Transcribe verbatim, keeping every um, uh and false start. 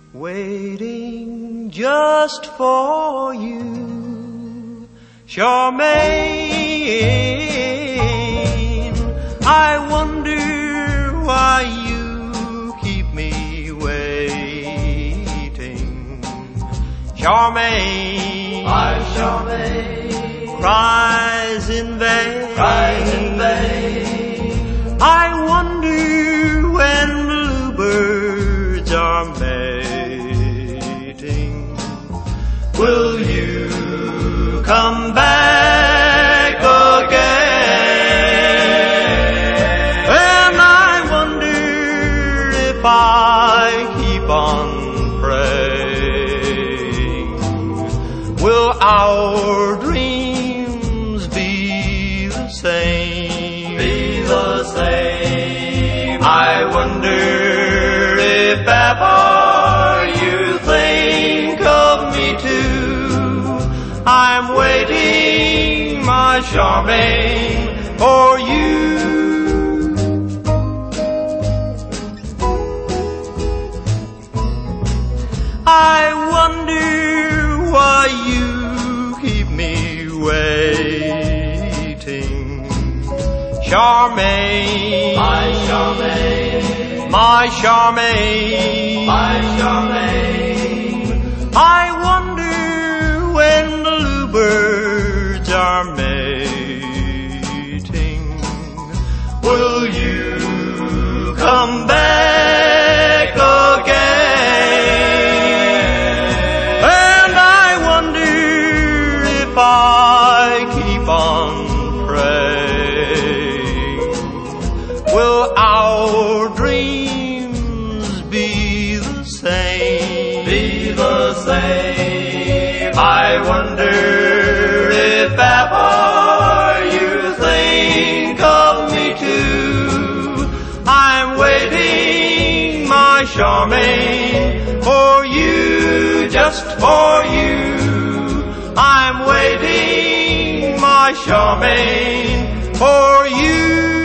waiting just for you, Charmaine. I wonder why you keep me waiting, Charmaine. My Charmaine cries in vain, cries in vain. I wonder when bluebirds are mating, will you come back again? And I wonder if I keep on praying, will our dreams be the same? Be the same. I wonder if ever you think of me too. I'm waiting, my Charmaine, for you. I wonder why you keep me waiting, Charmaine. My Charmaine, my Charmaine, my Charmaine. I wonder when bluebirds are mating, will you come back again? And I wonder if I keep on praying, will our dreams be the same? Be the same. I wonder if ever you think of me too. I'm waiting, my Charmaine, for you, just for you. I'm waiting, my Charmaine, for you.